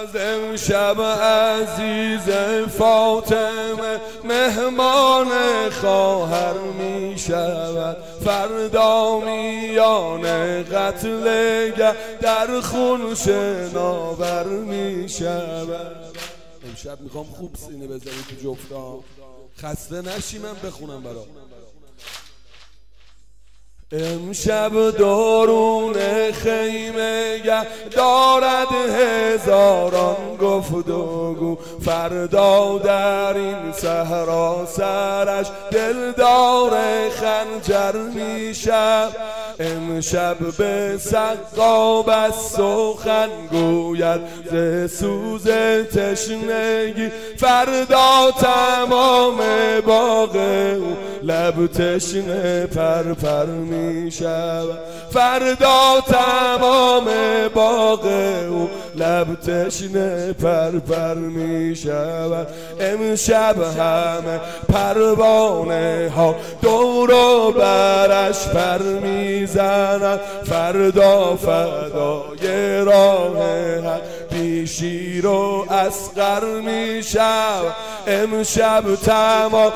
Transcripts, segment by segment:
از امشب عزیز فاطمه مهمان خواهر می شود، فردا میان قتلگه در خون شناور می شود. امشب میخوام خوب سینه بزنی تو جفتا، خسته نشی من بخونم برا. امشب دارون خیمه دارد هزاران گفتگو، فردا در این صحرا سرش دلدار خنجر میشم. امشب به سقا بس سخن گوید ز سوز تشنگی، فردا تمام باغ او لب تشنه پرپر می شود، فردا تمام باغ او لب تشنه پرپر می شود. امشب همه پروانه ها دور و برش پر می زنند، فردا فدای راه حق بی شیر و اصغر می شود. امشب تمام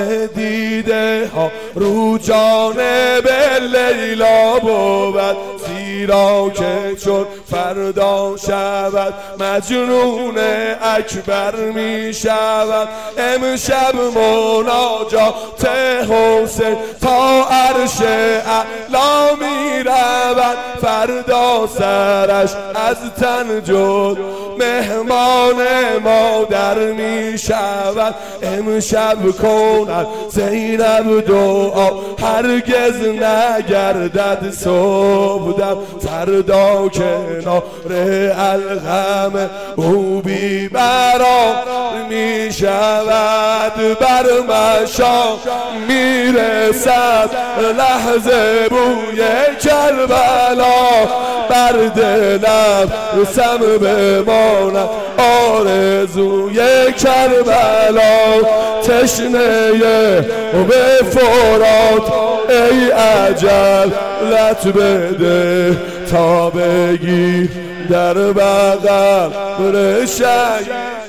دیده ها رو جانب لیلا بود، زیرا که چون فردا شود مجنون اکبر می شود. امشب مناجات حسین تا عرش اعلا می رود، فردا سرش از تن جد مهمان مادر می شود. امشب کند زینب دعا هرگز نگردد صبح، فردا کنار الغم او بی برار می شود. بر مشام می رسد لحظه بوی کربلا، بر دلم رسم بماند آرزوی کربلا. تشنه به فرات ای عجل لت بده تا بگی در بغل رشید.